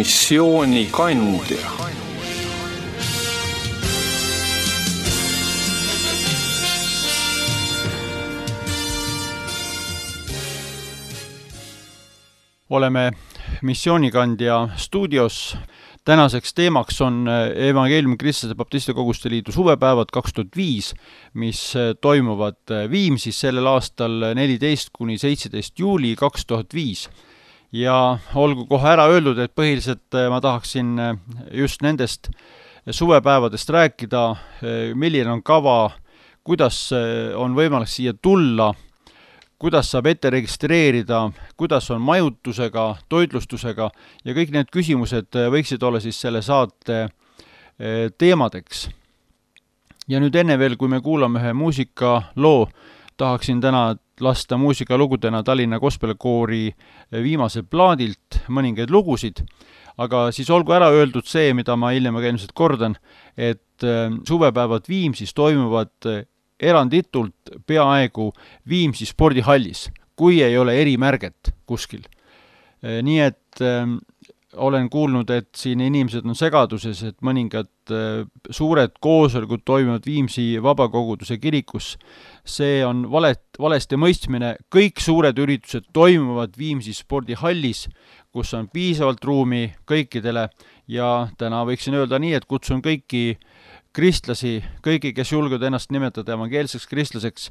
missioonikandja. Oleme missioonikandja stuudios. Tänaseks teemaks on Evangeeliumi Kristlaste Baptistide Koguste Liidu suvepäevad 2005, mis toimuvad Viimsis sellel aastal 14–17 juuli 2005. Ja olgu kohe ära öeldud, et põhiliselt ma tahaksin just nendest suvepäevadest rääkida, milline on kava, kuidas on võimalik siia tulla, kuidas saab ette registreerida, kuidas on majutusega, toitlustusega ja kõik need küsimused võiksid olla siis selle saate teemadeks. Ja nüüd enne veel, kui me kuulame ühe muusikaloo, tahaksin täna lasta muusikalugudena Tallinna Gospelkoori viimasel plaadilt mõningaid lugusid, aga siis olgu ära öeldud see, mida ma hiljem ilmselt kordan, et suvepäevad Viimsis toimuvad eranditult peaaegu Viimsi spordihallis, kui ei ole erimärget kuskil. Nii et olen kuulnud, et siin inimesed on segaduses, et mõningad suured koosolekud toimuvad Viimsi vabakoguduse kirikus. See on valesti mõistmine. Kõik suured üritused toimuvad Viimsi spordihallis, kus on piisavalt ruumi kõikidele ja täna võiksin öelda nii, et kutsun kõiki kristlasi, kõigi, kes julgevad ennast nimetada evangeelseks kristlaseks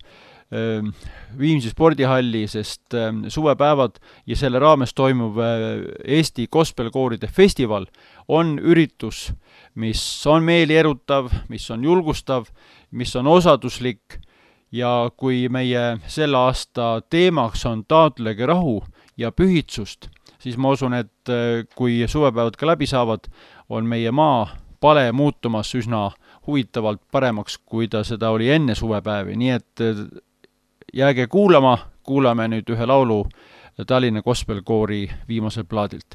Viimsi spordihalli, sest suvepäevad ja selle raames toimuv Eesti gospelkooride festival on üritus, mis on meelierutav, mis on julgustav, mis on osaduslik ja kui meie selle aasta teemaks on taotlege rahu ja pühitsust, siis ma usun, et kui suvepäevad ka läbi saavad, on meie maa pale muutumas üsna huvitavalt paremaks, kui ta seda oli enne suvepäevi. Nii et jääge kuulame nüüd ühe laulu Tallinna Gospelkoori viimasel plaadilt.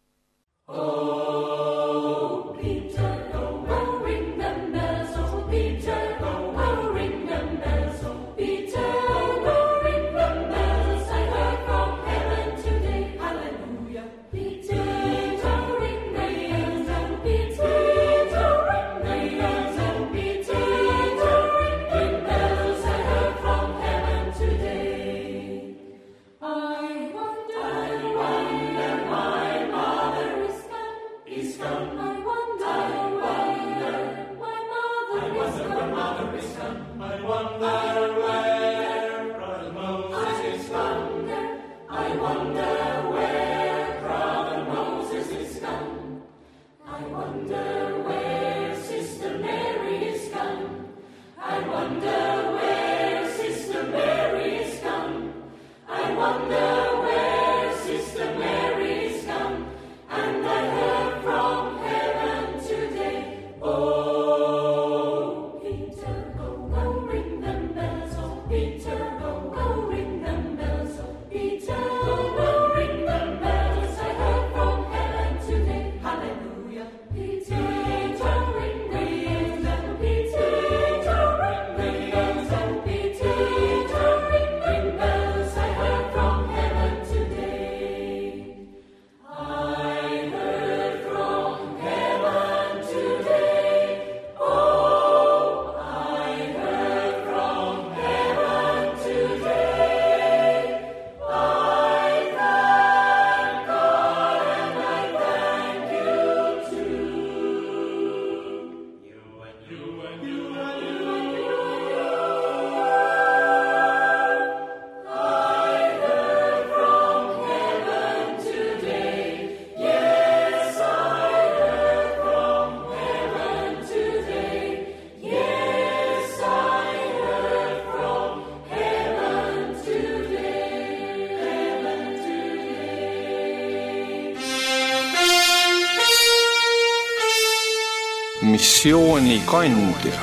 Missioonikandja.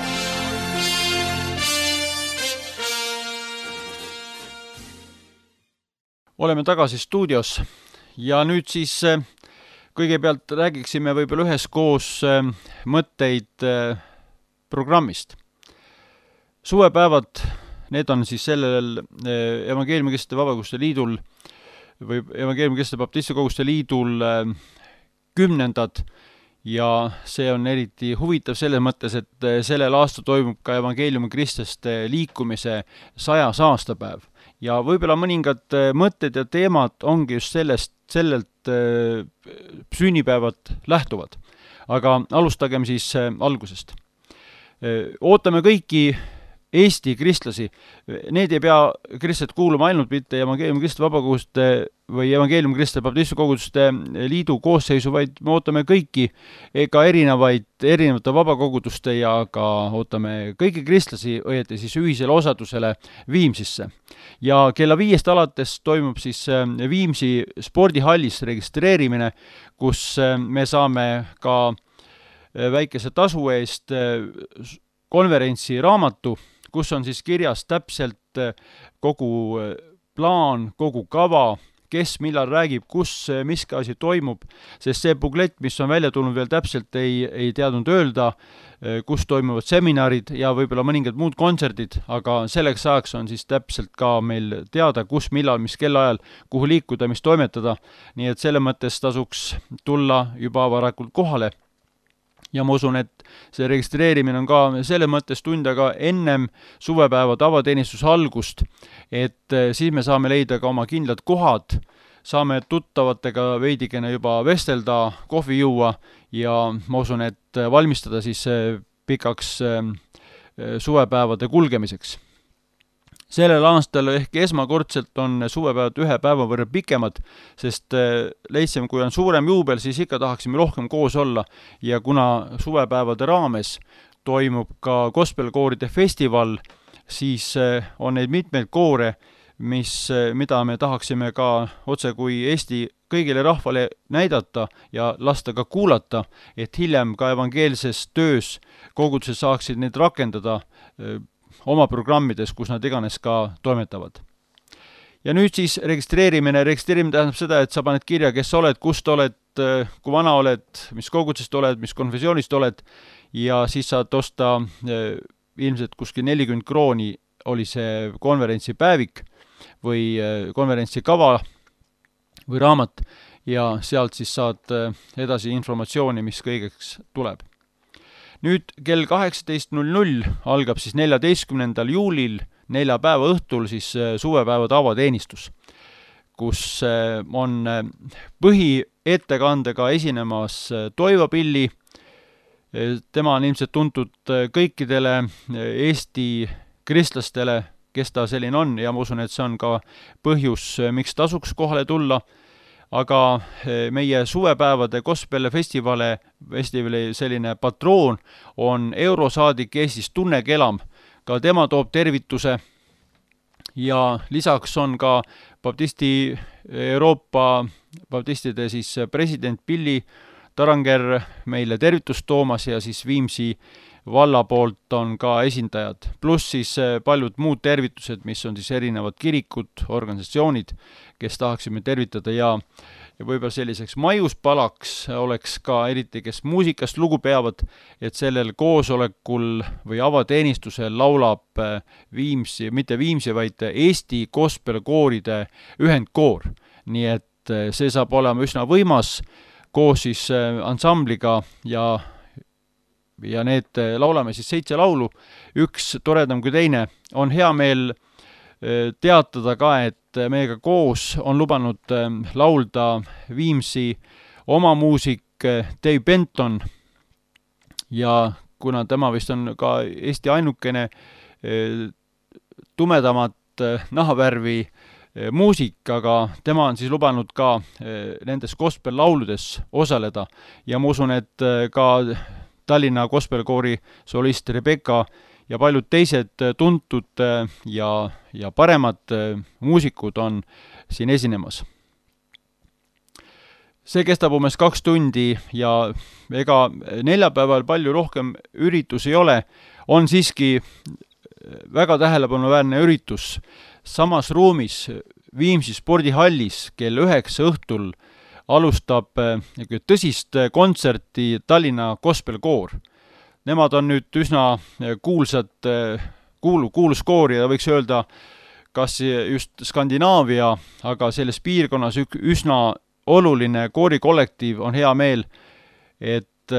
Oleme tagasi stuudios ja nüüd siis kõigepealt räägiksime võib-olla üheskoos mõtteid programmist. Suvepäevad, need on siis sellel Evangeeliumi Kristlaste Vabakoguste Liidul või Evangeeliumi Kristlaste Baptistide Koguste Liidul 10. ja see on eriti huvitav selles mõttes, et sellel aastal toimub ka evangeeliumi kristlaste liikumise 100. aastapäev. Ja võib-olla mõningad mõtted ja teemad ongi just sellelt sünnipäevad lähtuvad. Aga alustagem siis algusest. Ootame kõiki Eesti kristlasi. Need ei pea kristlased kuuluma ainult mitte evangeeliumi kristlaste vabakoguduste või evangeeliumi kristlaste baptisti koguduste liidu koosseisu, vaid me ootame kõiki, ka erinevate vabakoguduste ja ka ootame kõiki kristlasi õieti siis ühisele osadusele Viimsisse. Ja kella 5 alates toimub siis Viimsi spordihallis registreerimine, kus me saame ka väikese tasu eest konverentsi raamatu, kus on siis kirjas täpselt kogu plaan, kogu kava, kes millal räägib, kus miski asi toimub, sest see buklett, mis on välja tulnud, veel täpselt ei teadnud öelda, kus toimuvad seminarid ja võib-olla mõningad muud kontserdid, aga selleks ajaks on siis täpselt ka meil teada, kus, millal, mis kellaajal, kuhu liikuda, mis toimetada, nii et selle mõttes tasuks tulla juba varakult kohale. Ja ma usun, et see registreerimine on ka selle mõttes tund aega ennem suvepäeva tavateenistuse algust, et siis me saame leida ka oma kindlad kohad, saame tuttavatega veidigene juba vestelda, kohvi juua ja ma usun, et valmistada siis pikaks suvepäevade kulgemiseks. Sellel aastal ehk esmakordselt on suvepäevad 1 päeva võrra pikemad, sest leidsime, kui on suurem juubel, siis ikka tahaksime rohkem koos olla ja kuna suvepäevade raames toimub ka gospelkooride festival, siis on neid mitmeid koore, mida me tahaksime ka otse kui Eesti kõigile rahvale näidata ja lasta ka kuulata, et hiljem ka evangeelses töös kogudused saaksid neid rakendada oma programmides, kus nad iganes ka toimetavad. Ja nüüd siis registreerimine tähendab seda, et sa paned kirja, kes oled, kust oled, kui vana oled, mis kogudusest oled, mis konfessioonist oled ja siis saad osta ilmselt kuskil 40 krooni oli see konverentsi päevik või konverentsi kava või raamat ja sealt siis saad edasi informatsiooni, mis kõigeks tuleb. Nüüd kell 18.00 algab siis 14. juulil 4 päeva õhtul siis suvepäeva tavateenistus, kus on põhiettekandega esinemas Toivo Pilli. Tema on ilmselt tuntud kõikidele Eesti kristlastele, kes ta selline on ja ma usun, et see on ka põhjus, miks tasuks kohale tulla. Aga meie suvepäevade gospelfestivali selline patroon on eurosaadik Eestis Tunne Kelam. Ka tema toob tervituse ja lisaks on ka Euroopa baptistide siis president Pilli Taranger meile tervitust toomas ja siis Viimsi valla poolt on ka esindajad, pluss siis paljud muud tervitused, mis on siis erinevad kirikud, organisatsioonid, kes tahaksime tervitada ja võib-olla selliseks maiuspalaks oleks ka eriti, kes muusikast lugu peavad, et sellel koosolekul või avateenistusel laulab Viimsi, mitte Viimsi, vaid Eesti gospelkooride ühendkoor. Nii et see saab olema üsna võimas koos siis ansambliga ja need laulame siis 7 laulu, üks toredam kui teine. On hea meel teatada ka, et meiega koos on lubanud laulda Viimsi oma muusik Dave Benton ja kuna tema vist on ka Eesti ainukene tumedamat nahavärvi muusik, aga tema on siis lubanud ka nendes gospel-lauludes osaleda ja ma usun, et ka Tallinna gospelkoori solist Rebecca ja paljud teised tuntud ja paremad muusikud on siin esinemas. See kestab umbes 2 tundi ja ega neljapäeval palju rohkem üritus ei ole, on siiski väga tähelepanuväärne üritus samas ruumis Viimsi spordihallis kell 9 õhtul alustab tõsist kontserti Tallinna gospelkoor. Nemad on nüüd üsna kuulus koor ja võiks öelda kas just Skandinaavia, aga selles piirkonnas üsna oluline koorikollektiiv, on hea meel, et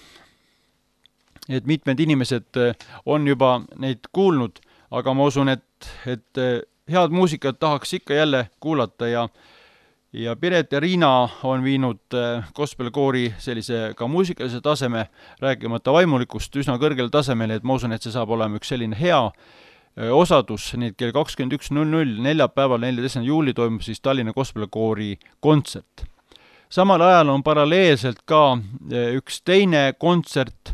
mitmed inimesed on juba neid kuulnud, aga ma usun, et head muusikat tahaks ikka jälle kuulata ja Piret ja Riina on viinud gospelkoori sellise ka muusikalise taseme, rääkimata vaimulikust üsna kõrgel tasemel, et ma usun, et see saab olema üks selline hea osadus, nii et kell 21.00 neljapäeval 14. juuli toimub siis Tallinna gospelkoori kontsert. Samal ajal on paralleelselt ka üks teine kontsert,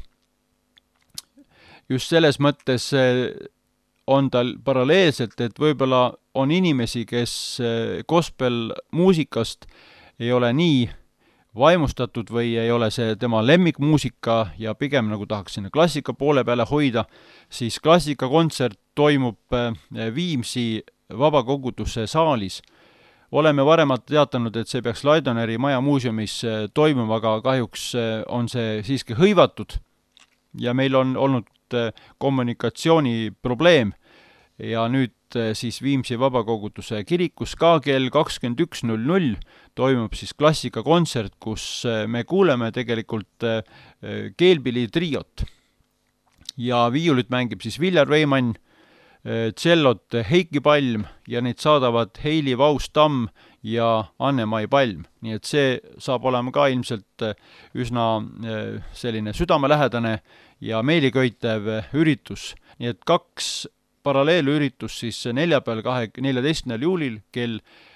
just selles mõttes on tal paralleelselt, et võib-olla on inimesi, kes gospel muusikast ei ole nii vaimustatud või ei ole see tema lemmikmuusika ja pigem nagu tahaks sinna klassika poole peale hoida, siis klassikakontsert toimub Viimsi vabakoguduse saalis. Oleme varemalt teatanud, et see peaks Laidoneri maja muuseumis toimuma, aga kahjuks on see siiski hõivatud ja meil on olnud kommunikatsiooniprobleem ja nüüd siis Viimsi vabakoguduse kirikus ka kell 21.00 toimub siis klassikakontsert, kus me kuuleme tegelikult keelpillitriot ja viiulit mängib siis Viljar Veimann, tšellot Heiki Palm ja neid saadavad Heili Vaus-Tamm ja Anne-Mai Palm. Nii et see saab olema ka ilmselt üsna selline südamelähedane ja meeliköitev üritus. Nii et 2 paralleelüritus siis neljapäeval 14. juulil kell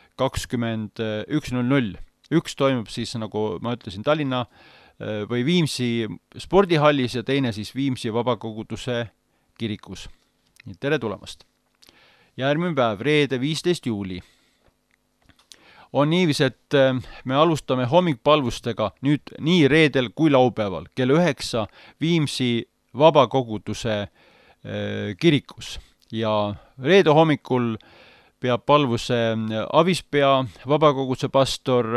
21.00. Üks toimub siis, nagu ma ütlesin, Tallinna või Viimsi spordihallis ja teine siis Viimsi vabakoguduse kirikus. Nii tere tulemast! Järgmine päev, reede 15. juuli. On niivis, et me alustame hommikpalvustega nüüd nii reedel kui laupäeval kell 9 Viimsi vabakoguduse kirikus. Ja reede hommikul peab palvuse Avispea vabakoguduse pastor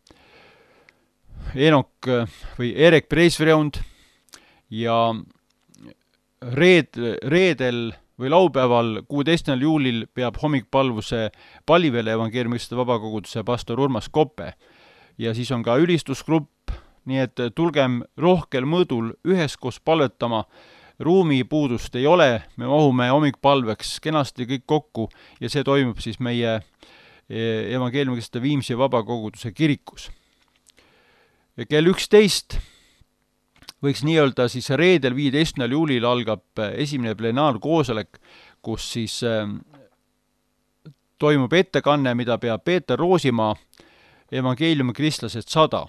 Enok või Erek Preisvreund ja reedel või laupäeval 16. juulil peab hommikpalvuse Pallivere evangeeliumiste vabakoguduse pastor Urmas Koppe. Ja siis on ka ülistusgrupp, nii et tulgem rohkel mõõdul üheskoos palvetama. Ruumipuudust ei ole, me mahume hommikpalveks kenasti kõik kokku ja see toimub siis meie evangeeliumiste Viimsi vabakoguduse kirikus. Kell 11 võiks nii öelda siis reedel 15. juulil algab esimene plenaarkoosolek, kus siis toimub ettekanne, mida peab Peeter Roosimaa, evangeeliumi kristlased 100.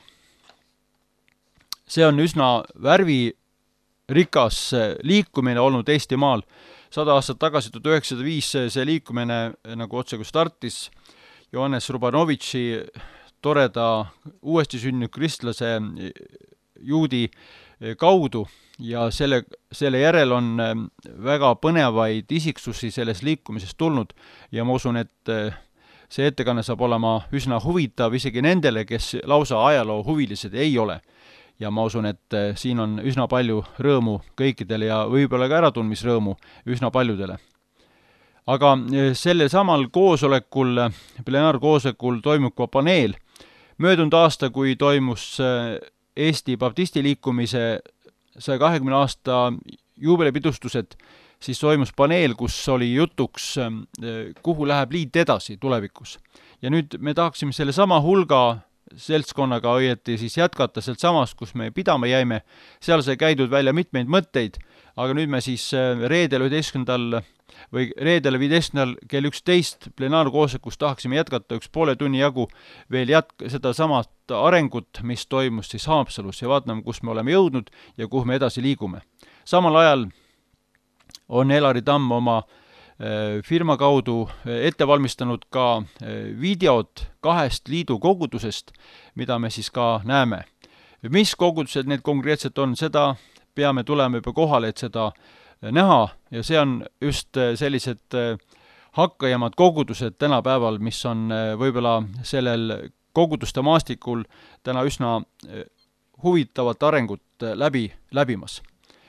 See on üsna värvirikas liikumine olnud Eestimaal. 100 aastat tagasi, 1905 see liikumine nagu otse kui startis Johannes Rubanovitši toreda uuesti sündinud kristlase juudi kaudu ja selle järel on väga põnevaid isiksusi selles liikumises tulnud ja ma usun, et see ettekanne saab olema üsna huvitav isegi nendele, kes lausa ajaloo huvilised ei ole. Ja ma usun, et siin on üsna palju rõõmu kõikidele ja võib-olla ka äratundmisrõõmu üsna paljudele. Aga sellel samal koosolekul, plenaarkoosolekul toimub ka paneel. Möödunud aasta, kui toimus Eesti baptisti liikumise 120 aasta juubelipidustused, siis toimus paneel, kus oli jutuks, kuhu läheb liit edasi tulevikus. Ja nüüd me tahaksime selle sama hulga seltskonnaga õieti siis jätkata sealt samast, kus me pidama jäime. Seal sai käidud välja mitmeid mõtteid, aga nüüd me siis reedel 11. või reedel 15. kell 11 plenaarkoosolekus tahaksime jätkata üks poole tunni jagu veel seda samat arengut, mis toimus siis Haapsalus ja vaatame, kus me oleme jõudnud ja kuhu me edasi liigume. Samal ajal on Elari Tamm oma firma kaudu ette valmistanud ka videod 2 liidu kogudusest, mida me siis ka näeme. Mis kogudused need konkreetselt on, seda peame tulema juba kohale, et seda näha ja see on just sellised hakkajamad kogudused tänapäeval, mis on võib-olla sellel koguduste maastikul täna üsna huvitavat arengut läbimas.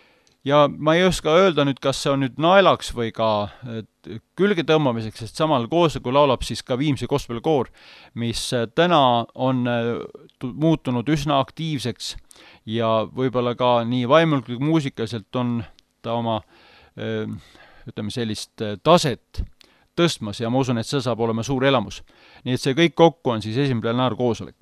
ja ma ei oska öelda nüüd, kas see on nüüd naelaks või ka külge tõmbamiseks, sest samal koosolekul laulab siis ka Viimsi gospelkoor, mis täna on muutunud üsna aktiivseks ja võib-olla ka nii vaimulikult muusikaliselt on ta oma ütleme sellist taset tõstmas ja ma usun, et see saab olema suur elamus. Nii et see kõik kokku on siis esimene plenaarkoosolek.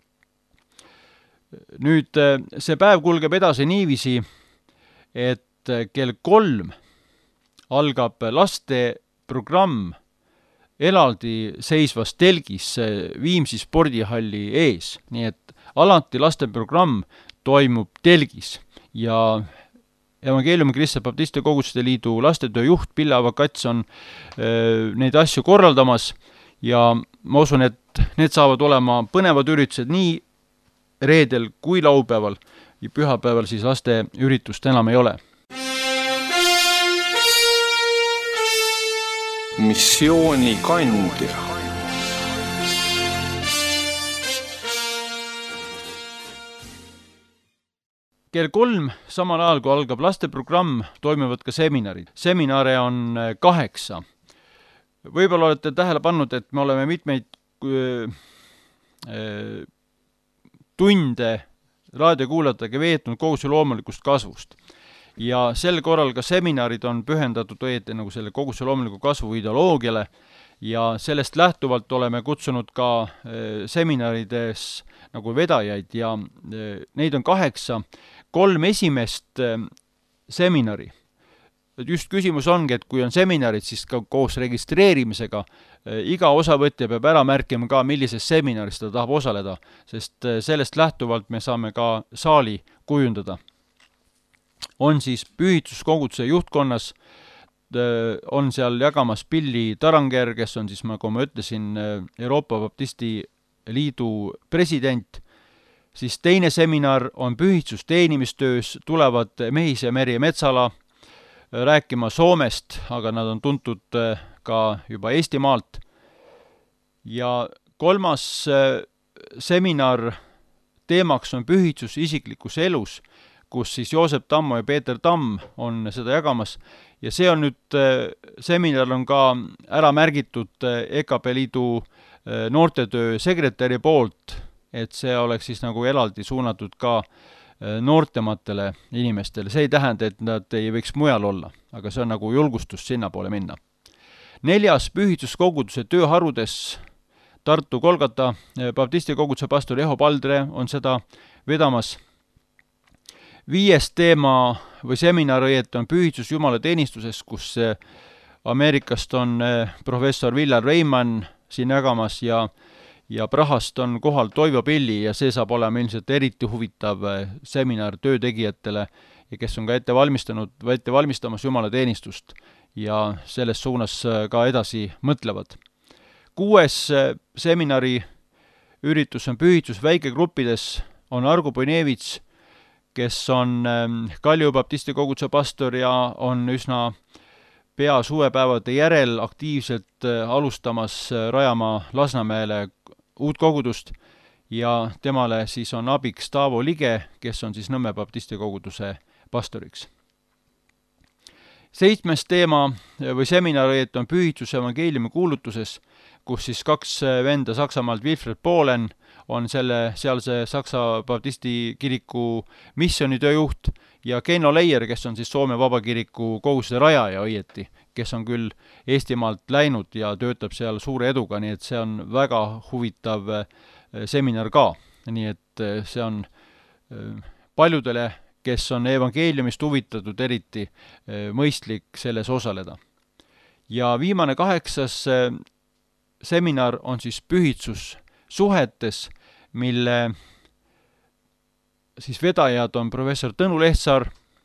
Nüüd see päev kulgeb edasi niiviisi, et kell 3 algab lasteprogramm eraldi seisvas telgis Viimsi spordihalli ees, nii et alati lasteprogramm toimub telgis ja Evangeeliumi Kristlase Baptistide Koguduste Liidu lastetöö juht Pille Avakats on neid asju korraldamas ja ma usun, et need saavad olema põnevad üritused nii reedel kui laupäeval ja pühapäeval siis laste üritust enam ei ole. Missioonikandja. Kell 3, samal ajal kui algab lasteprogramm, toimuvad ka seminarid. Seminare on 8. Võib-olla olete tähele pannud, et me oleme mitmeid tunde raadiokuulajatega veetnud koguduse loomulikust kasvust. Ja sel korral ka seminarid on pühendatud õieti nagu selle koguduse loomuliku kasvu ideoloogiale ja sellest lähtuvalt oleme kutsunud ka seminarides nagu vedajaid ja neid on 8. 3 esimest seminari. Just küsimus ongi, et kui on seminarid, siis ka koos registreerimisega iga osavõtja peab ära märkima ka, millises seminaris ta tahab osaleda, sest sellest lähtuvalt me saame ka saali kujundada. On siis pühituskoguduse juhtkonnas, on seal jagamas Pilli Taranger, kes on siis, nagu ma ütlesin, Euroopa Baptisti Liidu president. Siis teine seminar on pühitsus teenimistöös, tulevad Mehis ja Merje Metsala rääkima Soomest, aga nad on tuntud ka juba Eestimaalt. Ja 3. seminar teemaks on pühitsus isiklikus elus, kus siis Joosep Tammo ja Peeter Tamm on seda jagamas. Ja see on nüüd, seminar on ka ära märgitud EKP Liidu noortetöö sekretäri poolt, et see oleks siis nagu eraldi suunatud ka noortematele inimestele. See ei tähenda, et nad ei võiks mujal olla, aga see on nagu julgustus sinna poole minna. 4. pühituskoguduse tööharudes Tartu Kolgata Baptisti koguduse pastor Eho Paldre on seda vedamas. 5. teema või seminar on pühitsus Jumala teenistuses, kus Ameerikast on professor Villar Reimann siin jagamas ja Prahast on kohal Toivo Pilli ja see saab olema ilmselt eriti huvitav seminar töötegijatele ja kes on ka ette valmistamas Jumala teenistust ja selles suunas ka edasi mõtlevad. 6. seminari üritus on pühitsus väikegruppides, on Argo Ponevits, kes on Kalju Baptisti koguduse pastor ja on üsna pea suvepäevade järel aktiivselt alustamas rajama Lasnamäele uut kogudust ja temale siis on abiks Taavo Lige, kes on siis Nõmme Baptisti koguduse pastoriks. 7. teema või seminar on pühitsus evangeeliumi kuulutuses, kus siis 2 venda Saksamaalt Wilfred Pohlen on sealse Saksa Baptisti kiriku missioonitöö juht ja Keino Leier, kes on siis Soome Vabakiriku koguduse rajaja õieti, kes on küll Eestimaalt läinud ja töötab seal suure eduga, nii et see on väga huvitav seminar ka. Nii et see on paljudele, kes on evangeeliumist huvitatud, eriti mõistlik selles osaleda. Ja viimane 8. seminar on siis pühitsus suhetes, mille siis vedajad on professor Tõnu Lehtsaar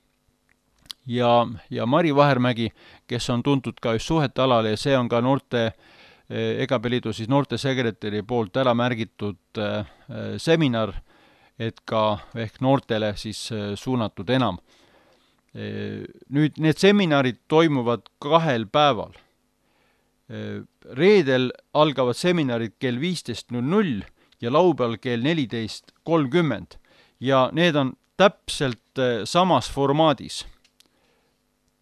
ja Mari Vahermägi, kes on tuntud ka just suhete alal ja see on ka EKP Liidu siis noortesekretäri poolt ära märgitud seminar, et ka ehk noortele siis suunatud enam. Nüüd need seminarid toimuvad 2 päeval. Reedel algavad seminarid kell 15.00 ja laupäeval kell 14.30 ja need on täpselt samas formaadis.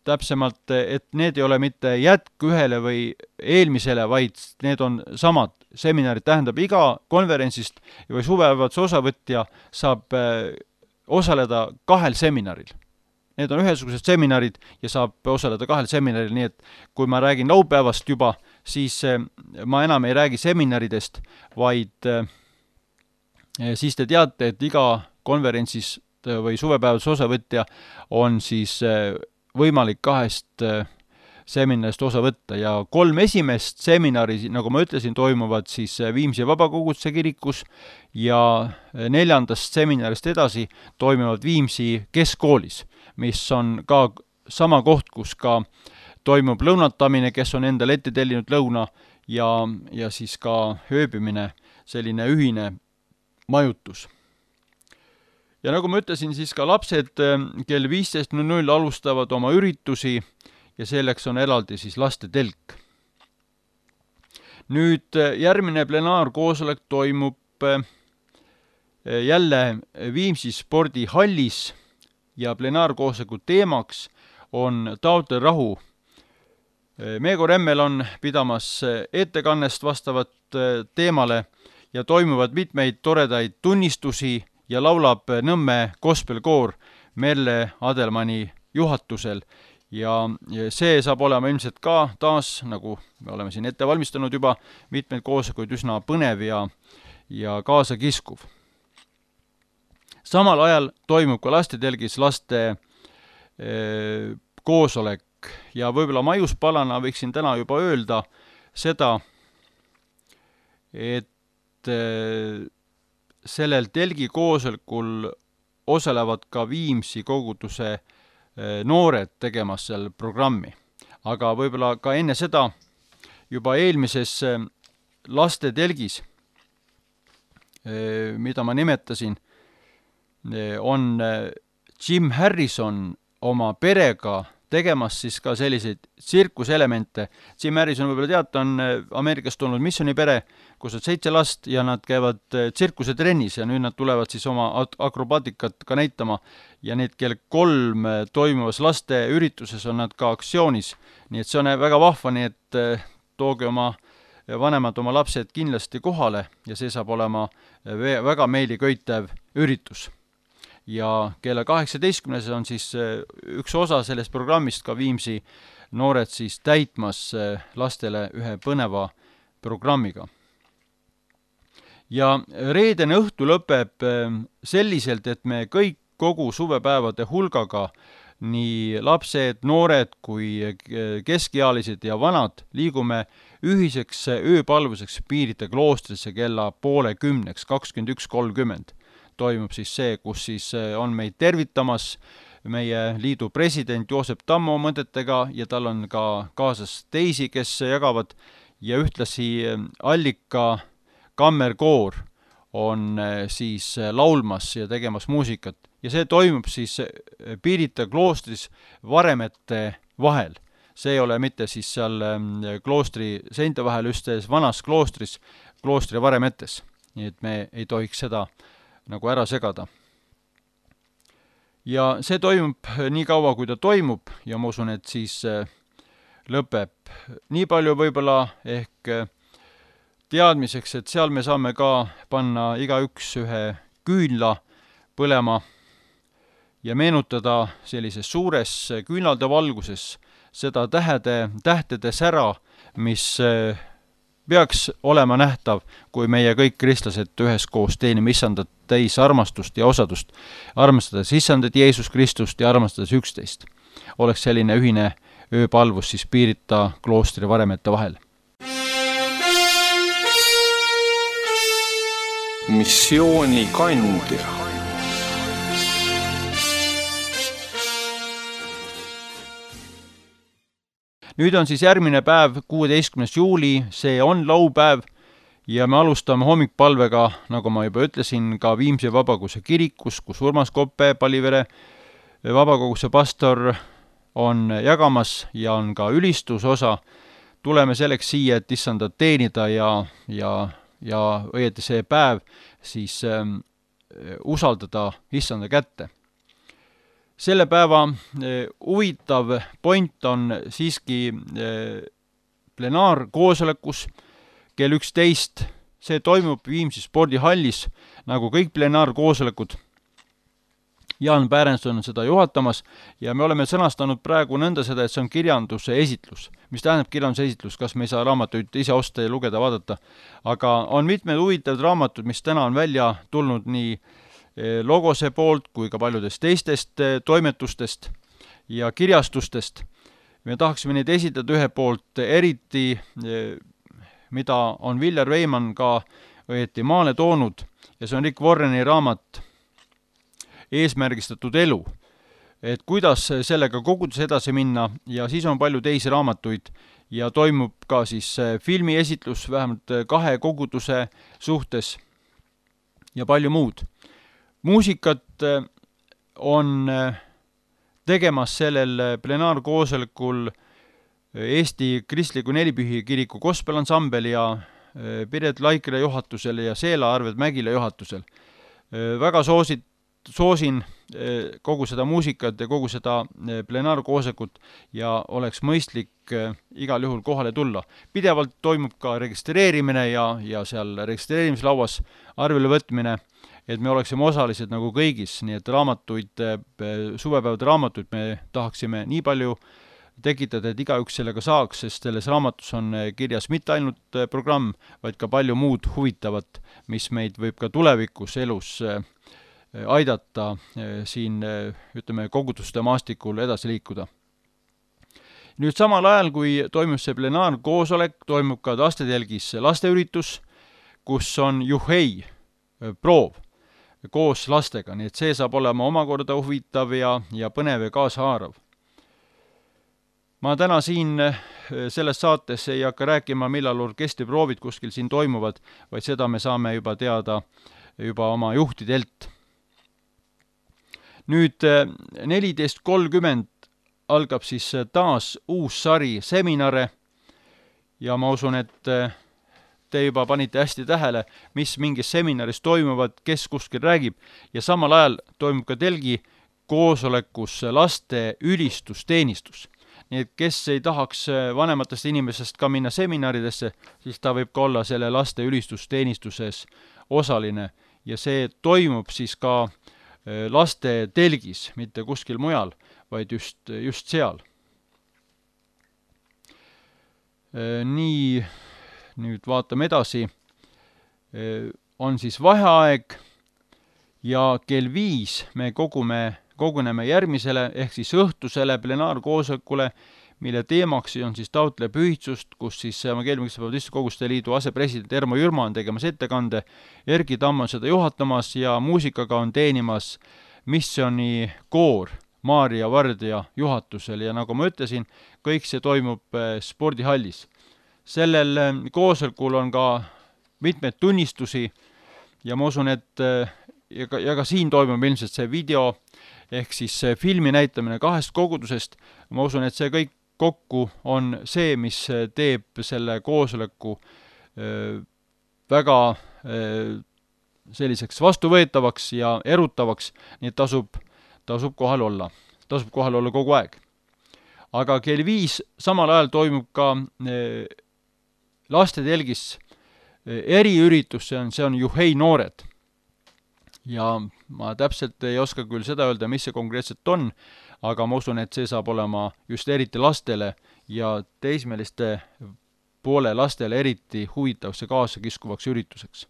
täpsemalt, et need ei ole mitte jätk ühele või eelmisele, vaid need on samad seminarid, tähendab iga konverentsist või suvepäevaduse osavõtja saab osaleda 2 seminaril. Need on ühesugused seminarid ja saab osaleda 2 seminaril, nii et kui ma räägin laupäevast juba, siis ma enam ei räägi seminaridest, vaid siis te teate, et iga konverentsis või suvepäevaduse osavõtja on siis võimalik 2 seminarist osa võtta ja 3 esimest seminari, nagu ma ütlesin, toimuvad siis Viimsi Vabakoguduse kirikus ja 4. seminarist edasi toimuvad Viimsi keskkoolis, mis on ka sama koht, kus ka toimub lõunatamine, kes on endale ette tellinud lõuna ja siis ka ööbimine, selline ühine majutus. Ja nagu ma ütlesin, siis ka lapsed kell 15.00 alustavad oma üritusi ja selleks on eraldi siis laste telk. Nüüd järgmine plenaarkoosolek toimub jälle Viimsi spordihallis ja plenaarkoosoleku teemaks on taotlerahu. Meego Remmel on pidamas ettekannest vastavat teemale ja toimuvad mitmeid toredaid tunnistusi ja laulab Nõmme gospelkoor Merle Adelmani juhatusel ja see saab olema ilmselt ka taas, nagu me oleme siin ette valmistanud juba, mitmeid koosolekuid üsna põnev ja kaasakiskuv. Samal ajal toimub ka lastetelgis laste koosolek ja võib-olla maiuspalana võiksin täna juba öelda seda, et sellel telgi koosolekul osalevad ka Viimsi koguduse noored tegemas seal programmi. Aga võib-olla ka enne seda juba eelmises laste telgis, mida ma nimetasin, on Jim Harrison oma perega tegemas siis ka selliseid tsirkuselemente. Jim Harrison võib-olla teate, on Ameerikast tulnud missionipere, kus on 7 last ja nad käivad tsirkusetrennis ja nüüd nad tulevad siis oma akrobaatikat ka näitama ja need kell 3 toimuvas laste ürituses on nad ka aktsioonis. Nii et see on väga vahva, nii et tooge oma vanemad oma lapsed kindlasti kohale ja see saab olema väga meeliköitev üritus. Ja kella 18 on siis üks osa sellest programmist ka Viimsi noored siis täitmas lastele ühe põneva programmiga. Ja reedene õhtu lõpeb selliselt, et me kõik kogu suvepäevade hulgaga, nii lapsed, noored kui keskealised ja vanad, liigume ühiseks ööpalvuseks Piirita kloostrisse kella 9:30, 21:30. Toimub siis see, kus siis on meid tervitamas meie liidu president Joosep Tammo mõtetega ja tal on ka kaasas teisi, kes jagavad ja ühtlasi Allika kammerkoor on siis laulmas ja tegemas muusikat ja see toimub siis Piirita kloostris varemete vahel. See ei ole mitte siis seal kloostri seinte vahel üstes vanas kloostris, kloostri varemetes, nii et me ei tohiks seda nagu ära segada. Ja see toimub nii kaua, kui ta toimub ja ma usun, et siis lõpeb. Nii palju võib-olla ehk teadmiseks, et seal me saame ka panna igaüks ühe küünla põlema ja meenutada sellises suures küünlalde valguses seda tähtede sära, mis peaks olema nähtav, kui meie kõik kristlased üheskoos teenime issandat täis armastust ja osadust, armastades issandat Jeesus Kristust ja armastades üksteist. Oleks selline ühine ööpalvus siis Piirita kloostri varemete vahel. Missioonikandja. Nüüd on siis järgmine päev, 16. juuli, see on laupäev ja me alustame hommikpalvega, nagu ma juba ütlesin, ka Viimsi Vabakoguduse kirikus, kus Urmas Koppe, Palivere Vabakoguduse pastor on jagamas ja on ka ülistusosa. Tuleme selleks siia, et issandat teenida ja õieti see päev siis usaldada issanda kätte. selle päeva huvitav point on siiski plenaarkoosolekus kell 11. See toimub Viimsi spordihallis, nagu kõik plenaarkoosolekud. Jaan Pärenson on seda juhatamas ja me oleme sõnastanud praegu nõnda seda, et see on kirjanduse esitlus. Mis tähendab kirjanduse esitlus, kas me ei saa raamatuid ise osta ja lugeda, vaadata. Aga on mitmed huvitavad raamatud, mis täna on välja tulnud nii Logose poolt kui ka paljudest teistest toimetustest ja kirjastustest. Me tahaksime neid esitada ühe poolt eriti, mida on Viljar Veiman ka õieti maale toonud ja see on Rick Warreni raamat Eesmärgistatud elu. Et kuidas sellega kogudus edasi minna ja siis on palju teisi raamatuid ja toimub ka siis filmi esitlus vähemalt 2 koguduse suhtes ja palju muud. Muusikat on tegemas sellel plenaarkoosolekul Eesti Kristliku Nelipühi kiriku gospelansambel ja Piret Laikre juhatusel ja Seela Arved Mägile juhatusel. Väga soosin kogu seda muusikat ja kogu seda plenaarkoosolekut ja oleks mõistlik igal juhul kohale tulla. Pidevalt toimub ka registreerimine ja seal registreerimislauas arvele võtmine, et me oleksime osalised nagu kõigis, nii et suvepäevade raamatuid me tahaksime nii palju tekitada, et igaüks sellega saaks, sest selles raamatus on kirjas mitte ainult programm, vaid ka palju muud huvitavat, mis meid võib ka tulevikus elus aidata siin, ütleme, koguduste maastikul edasi liikuda. Nüüd samal ajal, kui toimub see plenaarkoosolek, toimub ka lastatelgis lasteüritus, kus on juhei proov koos lastega, nii et see saab olema omakorda huvitav ja põnev ja kaasahaarav. Ma täna siin selles saates ei hakka rääkima, millal orkestriproovid kuskil siin toimuvad, vaid seda me saame juba teada juba oma juhtidelt. Nüüd 14.30 algab siis taas uus sari seminare ja ma usun, et te juba panite hästi tähele, mis mingis seminaris toimuvad, kes kuskil räägib ja samal ajal toimub ka telgi koosolekus laste ülistusteenistus. Nii et kes ei tahaks vanematest inimesest ka minna seminaridesse, siis ta võib ka olla selle laste ülistusteenistuses osaline ja see toimub siis ka laste telgis, mitte kuskil mujal, vaid just seal. Nii, nüüd vaatame edasi. On siis vaheaeg ja kell 5 me koguneme järgmisele ehk siis õhtusele plenaarkoosolekule, mille teemaks on siis taotle pühitsust, kus siis Evangeeliumi Kristlaste Baptistide Koguste Liidu asepresident Ermo Jürma on tegemas ettekande, Erki Tamm on seda juhatamas ja muusikaga on teenimas missiooni koor Maarja Vardja juhatusel ja nagu ma ütlesin, kõik see toimub spordihallis. Sellel koosolekul on ka mitmeid tunnistusi ja ma usun, et ja ka siin toimub ilmselt see video ehk siis filmi näitamine 2 kogudusest. Ma usun, et see kõik kokku on see, mis teeb selle koosoleku väga selliseks vastuvõetavaks ja erutavaks, nii et tasub kohal olla. Tasub kohal olla kogu aeg. Aga kell 5 samal ajal toimub ka lastetelgis eriüritus, see on juhei noored. Ja ma täpselt ei oska küll seda öelda, mis see konkreetselt on, aga ma usun, et see saab olema just eriti lastele ja teismeliste poole lastele eriti huvitavaks ja kaasakiskuvaks ürituseks.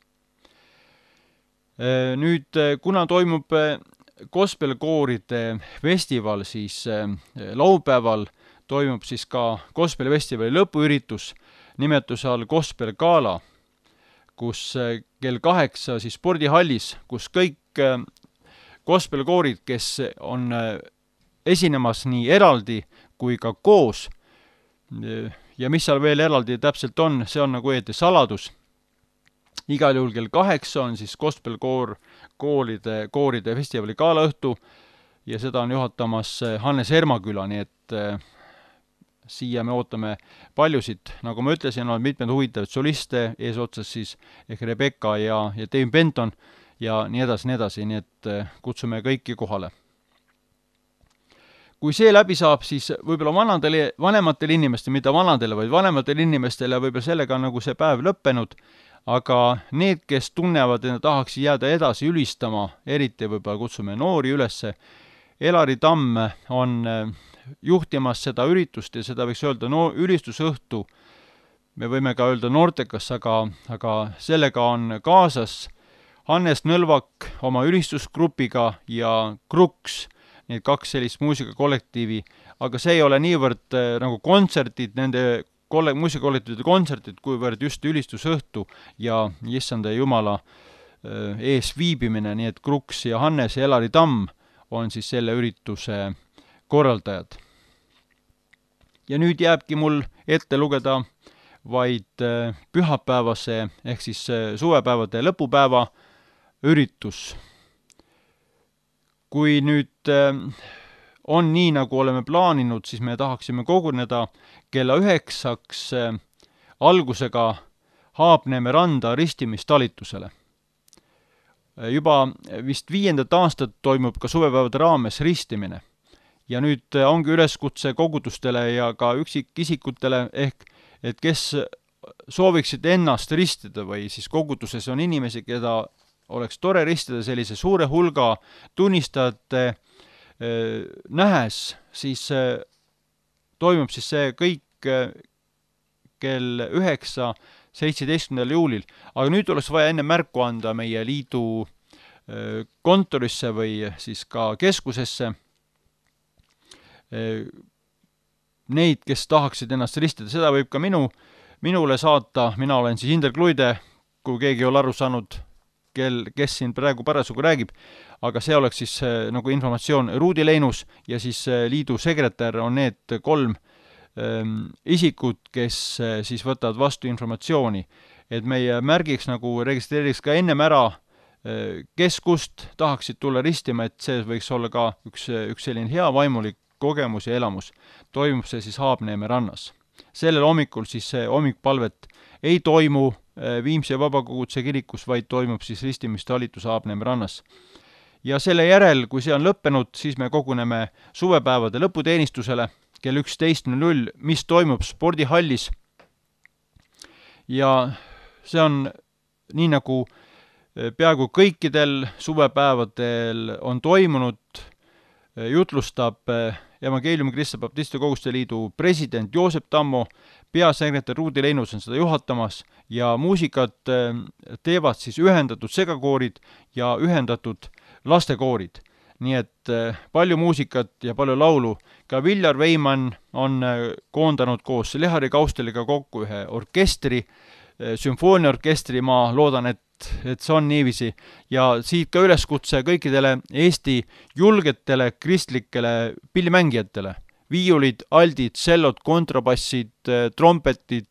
Nüüd, kuna toimub gospelkooride festival, siis laupäeval toimub siis ka gospelfestivali lõpuüritus nimetuse all Gospel Gala, kus kell 8 siis spordihallis, kus kõik gospelkoorid, kes on esinemas nii eraldi kui ka koos ja mis seal veel eraldi täpselt on, see on nagu õieti saladus. Igal juhul kell 8 on siis gospelkooride festivali gaalaõhtu ja seda on juhatamas Hannes Hermaküla, nii et siia me ootame paljusid, nagu ma ütlesin, on mitmed huvitavad soliste, eesotsas siis ehk Rebecca ja Dave Benton ja nii edasi, nii et kutsume kõiki kohale. kui see läbi saab, siis võib-olla vanematele inimestele, mitte vanadele, vaid vanematele inimestele võib-olla sellega on nagu see päev lõppenud, aga need, kes tunnevad, et nad tahaks jääda edasi ülistama, eriti võib-olla kutsume noori ülesse, Elari Tamm on juhtimas seda üritust ja seda võiks öelda ülistusõhtu, me võime ka öelda noortekas, aga sellega on kaasas Hannes Nõlvak oma ülistusgrupiga ja Kruks, need 2 sellist muusikakollektiivi, aga see ei ole niivõrd nagu kontserdid, nende muusikakollektiivide kontserdid, kuivõrd just ülistusõhtu ja issanda Jumala ees viibimine, nii et Kruks ja Hannes ja Elari Tamm on siis selle ürituse korraldajad. Ja nüüd jääbki mul ette lugeda vaid pühapäevase ehk siis suvepäevade lõpupäeva üritus. Kui nüüd on nii, nagu oleme plaaninud, siis me tahaksime koguneda kella 9 algusega Haapneeme randa ristimistalitusele. Juba vist 5. aastat toimub ka suvepäevade raames ristimine. Ja nüüd ongi üleskutse kogudustele ja ka üksikisikutele ehk, et kes sooviksid ennast ristida või siis koguduses on inimesi, keda oleks tore ristida sellise suure hulga tunnistajate nähes, siis toimub siis see kõik kell 9, 17. juulil. Aga nüüd oleks vaja enne märku anda meie liidu kontorisse või siis ka keskusesse neid, kes tahaksid ennast ristida. Seda võib ka minule saata, mina olen siis Indrek Luide, kui keegi ei ole aru saanud, kes siin praegu parasjagu räägib, aga see oleks siis nagu informatsioon Ruudi Leinus ja siis liidu sekretär on need 3 isikud, kes siis võtavad vastu informatsiooni. Et meie märgiks nagu registreeriks ka ennem ära keskust, tahaksid tulla ristima, et see võiks olla ka üks selline hea vaimulik kogemus ja elamus. Toimub see siis Haapneeme rannas. Sellel hommikul siis see hommikpalvet ei toimu Viimsi Vabakoguduse kirikus, vaid toimub siis ristimistalitus Haapneeme rannas. Ja selle järel, kui see on lõppenud, siis me koguneme suvepäevade lõputeenistusele kell 11.00, mis toimub spordihallis. Ja see on nii nagu peaaegu kõikidel suvepäevadel on toimunud, jutlustab Evangeeliumi Kristlaste Baptistide Koguste Liidu president Joosep Tammo, peasekretär Ruudi Leinus on seda juhatamas ja muusikat teevad siis ühendatud segakoorid ja ühendatud lastekoorid. Nii et palju muusikat ja palju laulu. Ka Viljar Veimann on koondanud koos Lehari Kausteliga kokku ühe orkestri, sümfooniaorkestri, ma loodan, et see on niiviisi. Ja siit ka üleskutse kõikidele Eesti julgetele kristlikele pillimängijatele. Viiulid, aldid, sellod, kontrabassid, trompetid,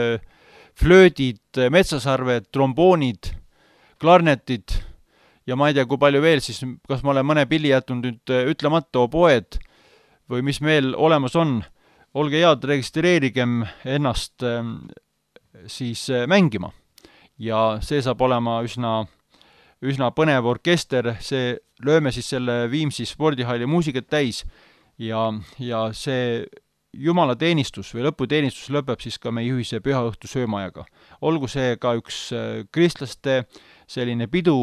flöödid, metsasarved, tromboonid, klarnetid ja ma ei tea, kui palju veel siis, kas ma olen mõne pilli jätnud nüüd ütlemata, oboed või mis meil olemas on. Olge head, registreerigem ennast siis mängima. Ja see saab olema üsna põnev orkester, see lööme siis selle Viimsi spordihalli muusikat täis ja see jumalateenistus või lõputeenistus lõpeb siis ka meie ühise pühaõhtu söömajaga. Olgu see ka üks kristlaste selline pidu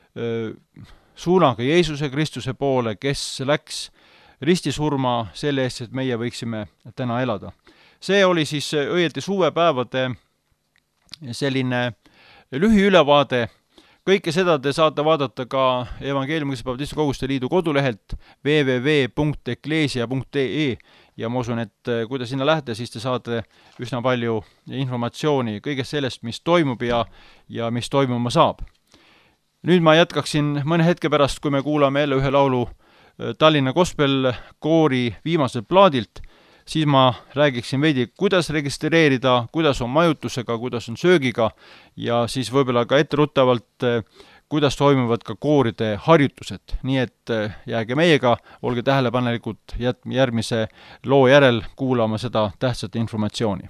suunaga Jeesuse Kristuse poole, kes läks ristisurma selle eest, et meie võiksime täna elada. See oli siis õieti suvepäevade selline lühiülevaade. Kõike seda te saate vaadata ka Evangeeliumi Kristlaste Baptistide Koguste Liidu kodulehelt www.ecclesia.ee ja ma usun, et kui te sinna lähete, siis te saate üsna palju informatsiooni kõigest sellest, mis toimub ja mis toimuma saab. Nüüd ma jätkaksin mõne hetke pärast, kui me kuulame jälle ühe laulu Tallinna Gospelkoori viimaselt plaadilt, siis ma räägiksin veidi, kuidas registreerida, kuidas on majutusega, kuidas on söögiga ja siis võib-olla ka etteruttavalt, kuidas toimuvad ka kooride harjutused. Nii et jääge meiega, olge tähelepanelikud järgmise loo järel kuulama seda tähtsat informatsiooni.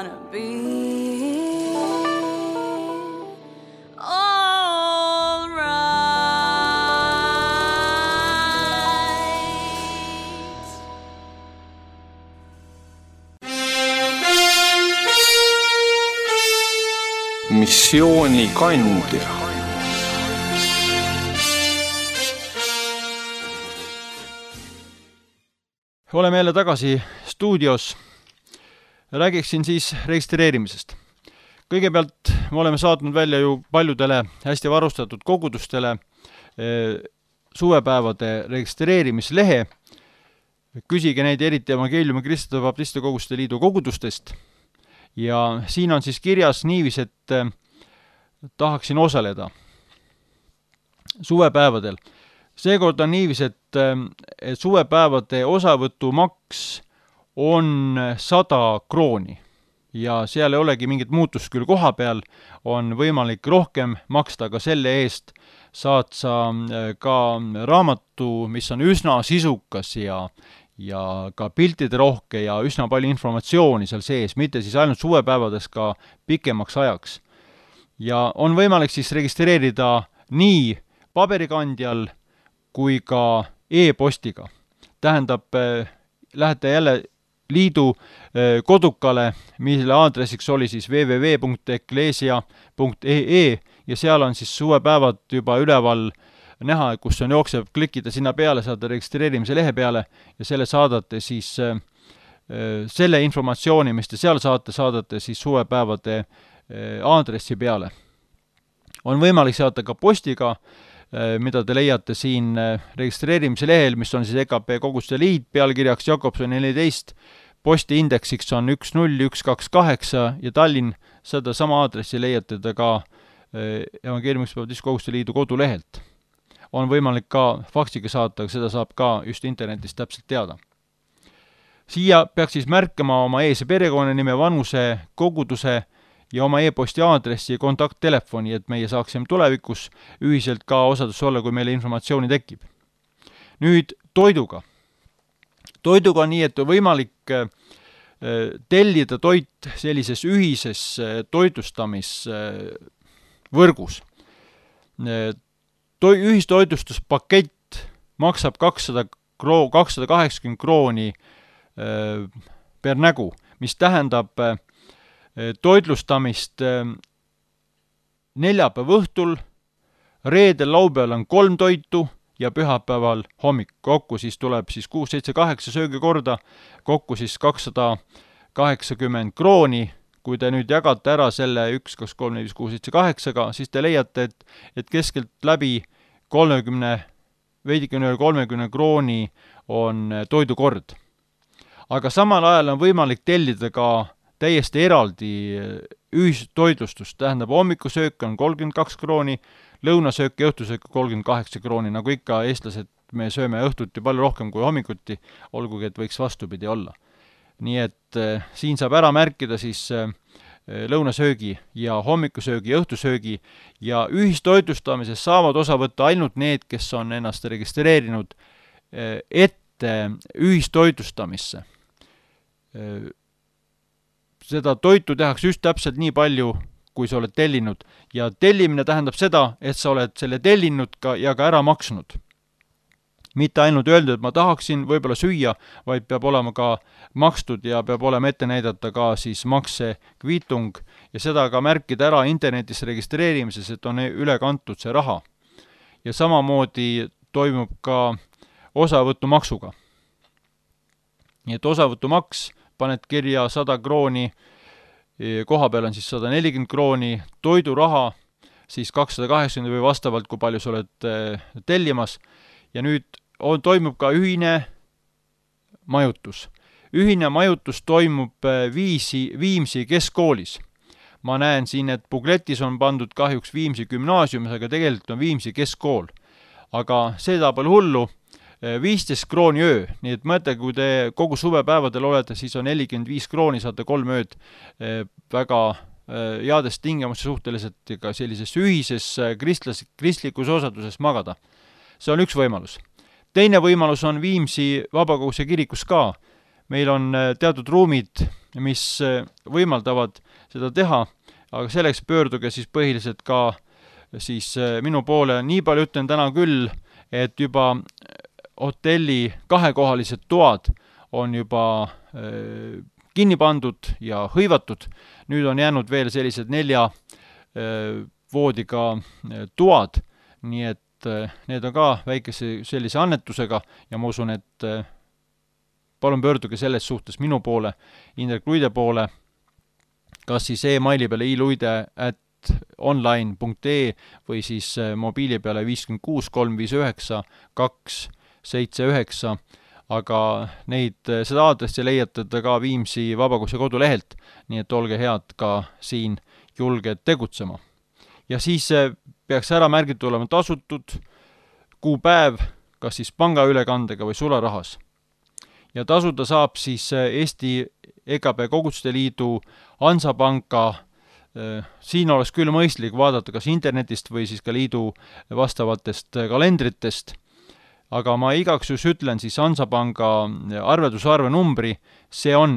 gonna be all right. Missioonikandja. Oleme jälle tagasi stuudios. Räägiksin siis registreerimisest. Kõigepealt me oleme saatnud välja ju paljudele hästi varustatud kogudustele suvepäevade registreerimislehe. Küsige neid eriti Evangeeliumi Kristlaste Baptistide Koguste Liidu kogudustest. Ja siin on siis kirjas niiviisi, et tahaksin osaleda suvepäevadel. Seekord on niiviisi, et suvepäevade osavõtumaks on 100 krooni ja seal ei olegi mingit muutust küll koha peal, on võimalik rohkem maksta, aga selle eest saad sa ka raamatu, mis on üsna sisukas ja ka piltide rohke ja üsna palju informatsiooni seal sees, mitte siis ainult suvepäevades, ka pikemaks ajaks. Ja on võimalik siis registreerida nii paberikandjal kui ka e-postiga. Tähendab, lähete jälle liidu kodukale, mille aadressiks oli siis www.ecclesia.ee ja seal on siis suvepäevad juba üleval näha, kus on jooksev, klikida sinna peale, saate registreerimise lehe peale ja selle saadate siis selle informatsiooni, mis te seal saadate siis suvepäevade aadressi peale. On võimalik saata ka postiga, mida te leiate siin registreerimise lehel, mis on siis EKP Koguste Liit, pealkirjaks Jakobson 14, posti indeksiks on 10128 ja Tallinn, seda sama aadressi leiate ta ka Evangeeliumi Baptistide Koguste Liidu kodulehelt. On võimalik ka faksiga saata, seda saab ka just internetist täpselt teada. Siia peaks siis märkama oma ees- ja perekonnanime, vanuse, koguduse ja oma e-posti aadressi ja kontakttelefoni, et meie saaksime tulevikus ühiselt ka osadusse olla, kui meile informatsiooni tekib. Nüüd toiduga. Toiduga on nii, et on võimalik tellida toit sellises ühises toitlustamisvõrgus. Ühistoitlustuspakett maksab 280 krooni per nägu, mis tähendab toitlustamist neljapäeva õhtul, reedel, laupäeval on 3 toitu ja pühapäeval hommik. Kokku siis tuleb siis 6, 7, 8 söögikorda, kokku siis 280 krooni. Kui te nüüd jagate ära selle 1, 2, 3, 4, 6, 7, 8-ga, siis te leiate, et keskelt läbi 30 krooni on toidukord. Aga samal ajal on võimalik tellida ka täiesti eraldi ühistoitlustust, tähendab hommikusöök on 32 krooni, lõunasöök ja õhtusöök 38 krooni, nagu ikka eestlased, me sööme õhtuti palju rohkem kui hommikuti, olgugi et võiks vastupidi olla. Nii et siin saab ära märkida siis lõunasöögi ja hommikusöögi ja õhtusöögi ja ühistoitlustamises saavad osa võtta ainult need, kes on ennast registreerinud ette ühistoitlustamisse. Seda toitu tehakse just täpselt nii palju, kui sa oled tellinud. Ja tellimine tähendab seda, et sa oled selle tellinud ja ka ära maksnud. Mitte ainult öeldud, et ma tahaksin võib-olla süüa, vaid peab olema ka makstud ja peab olema ette näidata ka siis maksekviitung ja seda ka märkida ära internetis registreerimises, et on üle kantud see raha. Ja samamoodi toimub ka osavõtumaksuga. Nii et osavõtumaks paned kirja 100 krooni, koha peal on siis 140 krooni, toiduraha siis 280 või vastavalt, kui palju sa oled tellimas. Ja nüüd toimub ka ühine majutus. Ühine majutus toimub Viimsi keskkoolis. Ma näen siin, et bukletis on pandud kahjuks Viimsi gümnaasiumis, aga tegelikult on Viimsi keskkool. Aga seda pole hullu, 15 krooni öö, nii et mõte, kui te kogu suvepäevadel olete, siis on 45 krooni, saate 3 ööd väga heades tingimuste suhteliselt ka sellises ühises kristlikus osaduses magada. See on üks võimalus. Teine võimalus on Viimsi Vabakoguse kirikus ka. Meil on teatud ruumid mis võimaldavad seda teha, aga selleks pöörduge siis põhiliselt ka siis minu poole. Nii palju ütlen täna küll, et juba hotelli kahekohalised toad on juba kinni pandud ja hõivatud. Nüüd on jäänud veel sellised 4 voodiga toad, nii et need on ka väikese sellise annetusega ja ma usun, et palun pöörduge selles suhtes minu poole, Indrek Luide poole, kas siis e-maili peale iluide@online.ee või siis mobiili peale 56 359 279, aga seda aadressi leiate te ka Viimsi Vabakuse kodulehelt, nii et olge head ka siin julged tegutsema. Ja siis peaks ära märgitud olema tasutud kuupäev, kas siis pangaülekandega või sularahas. Ja tasuda saab siis Eesti EKP Koguduste Liidu Hansapanka. Siin oleks küll mõistlik vaadata kas internetist või siis ka liidu vastavatest kalendritest, aga ma igaks juhus ütlen siis Hansapanga arveldusarve numbri, see on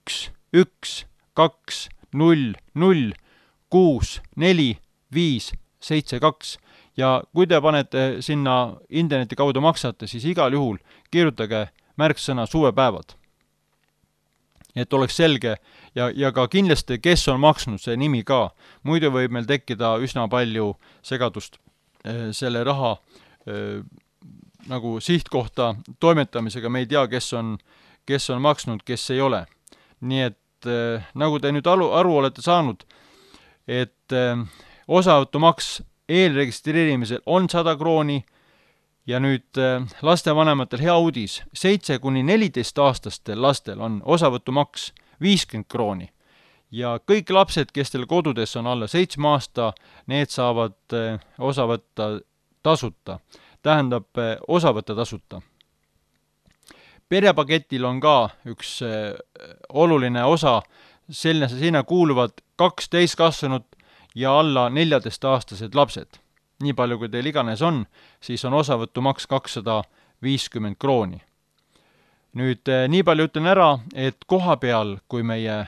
11200645572 ja kui te panete sinna interneti kaudu maksate, siis igal juhul kirjutage märksõna suvepäevad. Et oleks selge ja ka kindlasti, kes on maksnud, see nimi ka. Muidu võib meil tekkida üsna palju segadust selle raha nagu sihtkohta toimetamisega. Me ei tea, kes on maksnud, kes ei ole. Nii et nagu te nüüd aru olete saanud, et osavõtumaks eelregistreerimisel on 100 krooni ja nüüd lastevanematel hea uudis. 7–14-aastastel lastel on osavõtumaks 50 krooni ja kõik lapsed, kes teil kodudes on alla 7 aasta, need saavad osa võtta tasuta. Tähendab osa võtta tasuta. Perepaketil on ka üks oluline osa, sinna kuuluvad 2 täiskasvanut ja alla 14-aastased lapsed. Nii palju, kui teil iganes on, siis on osavõtumaks 250 krooni. Nüüd nii palju ütlen ära, et koha peal, kui meie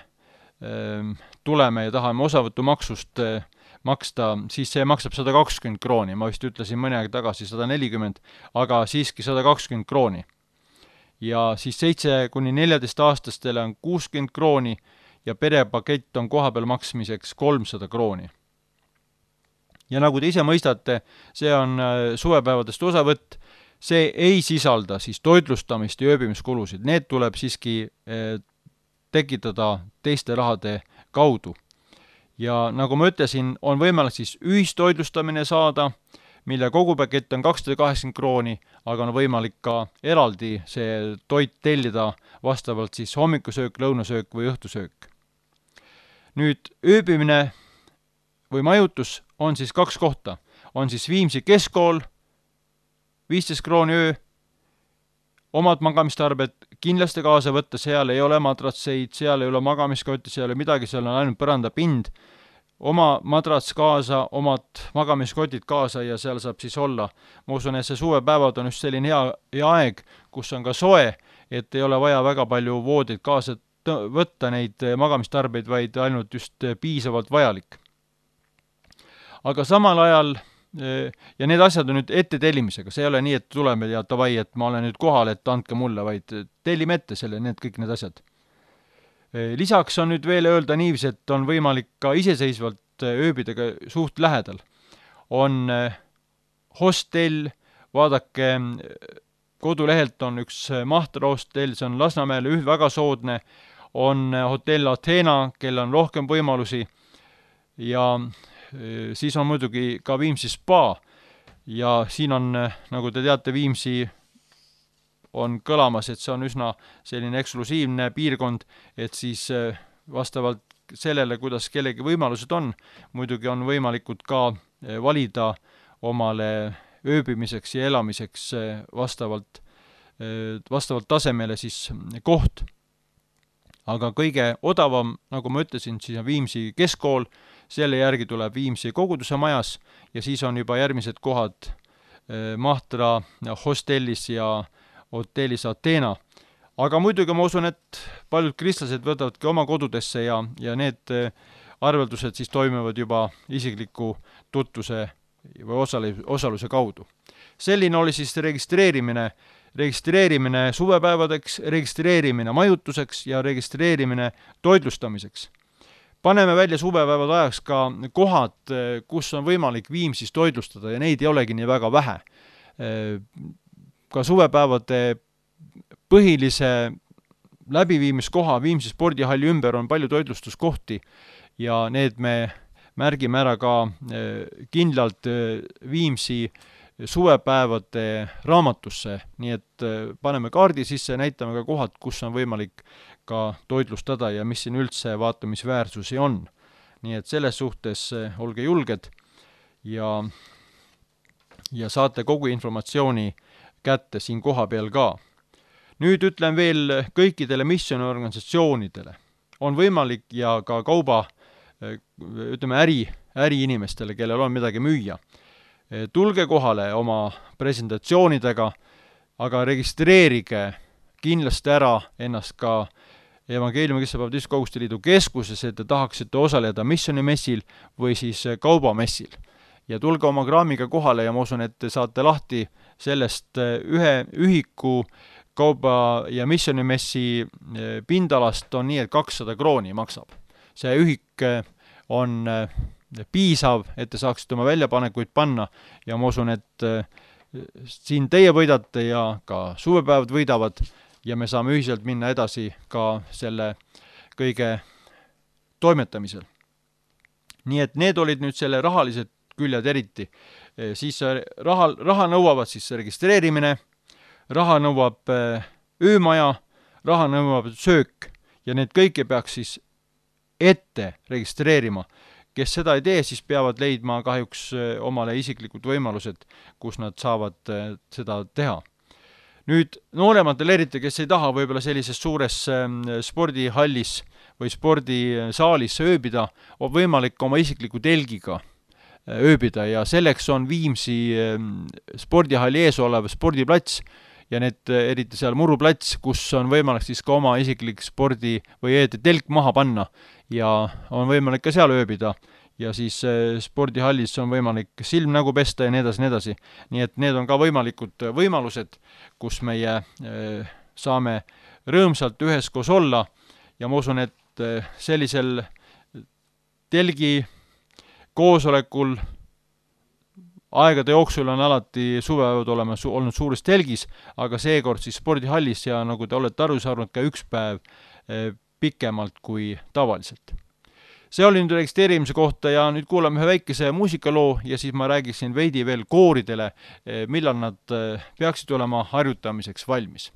tuleme ja tahame osavõtumaksust maksta, siis see maksab 120 krooni. Ma vist ütlesin mõni aeg tagasi 140, aga siiski 120 krooni. Ja siis 7–14-aastastele on 60 krooni ja perepakett on koha peal maksmiseks 300 krooni. Ja nagu te ise mõistate, see on suvepäevadest osavõtt, see ei sisalda siis toitlustamist ja ööbimiskulusid. Need tuleb siiski tekitada teiste rahade kaudu. Ja nagu ma ütlesin, on võimalik siis ühistoitlustamine saada, mille kogupakett on 280 krooni, aga on võimalik ka eraldi see toit tellida vastavalt siis hommikusöök, lõunasöök või õhtusöök. Nüüd ööbimine või majutus on siis 2 kohta. On siis Viimsi keskkool, 15 krooni öö, omad magamistarbed kindlasti kaasa võtta, seal ei ole madratseid, seal ei ole magamiskotti, seal ei ole midagi, seal on ainult põrandapind. Oma madrats kaasa, omad magamiskotid kaasa ja seal saab siis olla. Ma usun, et see suvepäevad on just selline hea aeg, kus on ka soe, et ei ole vaja väga palju voodid kaasa võtta neid magamistarbeid, vaid ainult just piisavalt vajalik. Aga samal ajal, ja need asjad on nüüd ette tellimisega, see ei ole nii, et tuleme ja tavai, et ma olen nüüd kohal, et andke mulle, vaid tellime ette kõik need asjad. Lisaks on nüüd veel öelda niivis, et on võimalik ka iseseisvalt ööbidega suht lähedal. On hostell, vaadake, kodulehelt on üks Mahtra hostell, see on Lasnamäel väga soodne, on hotell Athena, kel on rohkem võimalusi ja siis on muidugi ka Viimsi spa ja siin on, nagu te teate, Viimsi on kõlamas, et see on üsna selline eksklusiivne piirkond, et siis vastavalt sellele, kuidas kellegi võimalused on, muidugi on võimalikud ka valida omale ööbimiseks ja elamiseks vastavalt tasemele siis koht. Aga kõige odavam, nagu ma ütlesin, siis on Viimsi keskkool, selle järgi tuleb Viimsi koguduse majas ja siis on juba järgmised kohad Mahtra hostellis ja hotellis Athena. aga muidugi ma usun, et paljud kristlased võtavadki oma kodudesse ja need arveldused siis toimuvad juba isikliku tutvuse või osaluse kaudu. Selline oli siis registreerimine suvepäevadeks, registreerimine majutuseks ja registreerimine toitlustamiseks. Paneme välja suvepäevad ajaks ka kohad, kus on võimalik Viimsis toitlustada ja neid ei olegi nii väga vähe. Ka suvepäevade põhilise läbiviimiskoha Viimsi spordihalli ümber on palju toitlustuskohti ja need me märgime ära ka kindlalt Viimsi suvepäevade raamatusse, nii et paneme kaardi sisse, näitame ka kohad, kus on võimalik ka toitlustada ja mis siin üldse vaatamisväärsusi on. Nii et selles suhtes olge julged ja saate kogu informatsiooni kätte siin koha peal ka. Nüüd ütlen veel kõikidele missiooniorganisatsioonidele. On võimalik ja ka kauba, ütleme äriinimestele, kellel on midagi müüa. Tulge kohale oma presentatsioonidega, aga registreerige kindlasti ära ennast ka Evangeeliumi Kristlaste Baptistide Koguste Liidu keskuses, et te tahaksite osaleda missionimessil või siis kaubamessil. Ja tulge oma kraamiga kohale ja ma usun, et te saate lahti sellest ühe ühiku kauba- ja missionimessi pindalast on nii, et 200 krooni maksab. See ühik on piisav, et te saaksite oma väljapanekuid panna ja ma usun, et siin teie võidate ja ka suvepäevad võidavad ja me saame ühiselt minna edasi ka selle kõige toimetamisel. Nii et need olid nüüd selle rahalised küljed eriti. Siis raha nõuavad siis registreerimine, raha nõuab öömaja, raha nõuab söök ja need kõike peaks siis ette registreerima. Kes seda ei tee, siis peavad leidma kahjuks omale isiklikud võimalused, kus nad saavad seda teha. Nüüd noorematel eriti, kes ei taha võib-olla sellises suures spordihallis või spordisaalis ööbida, on võimalik oma isikliku telgiga ööbida ja selleks on Viimsi spordihalli ees olev spordiplats ja need eriti seal Muruplats, kus on võimalik siis ka oma isiklik spordi või telk maha panna ja on võimalik ka seal ööbida ja siis spordihallis on võimalik silm nägu pesta ja nii edasi. Nii et need on ka võimalikud võimalused, kus meie saame rõõmsalt üheskoos olla ja ma usun, et sellisel telgi koosolekul aegade jooksul on alati suvepäevad olnud suures telgis, aga seekord siis spordihallis ja nagu te olete aru saanud ka üks päev pikemalt kui tavaliselt. See oli nüüd registreerimise kohta ja nüüd kuulame ühe väikese muusikaloo ja siis ma räägiksin veidi veel kooridele, millal nad peaksid olema harjutamiseks valmis.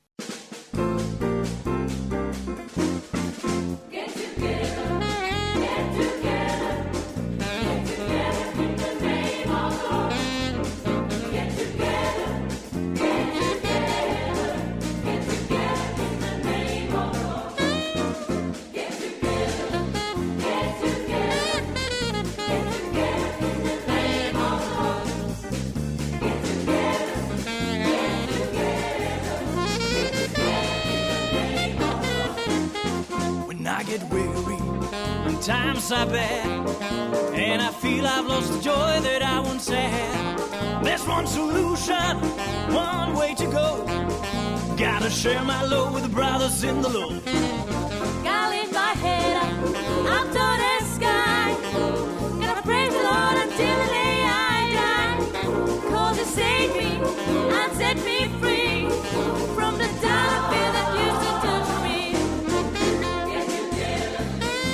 Times are bad, and I feel I've lost the joy that I once had. There's one solution, one way to go. Gotta share my load with the brothers in the Lord. Gotta lift my head up to the sky. Gotta praise the Lord until the day I die. 'Cause He saved me and set me free from the dark fear that used to touch me. Get together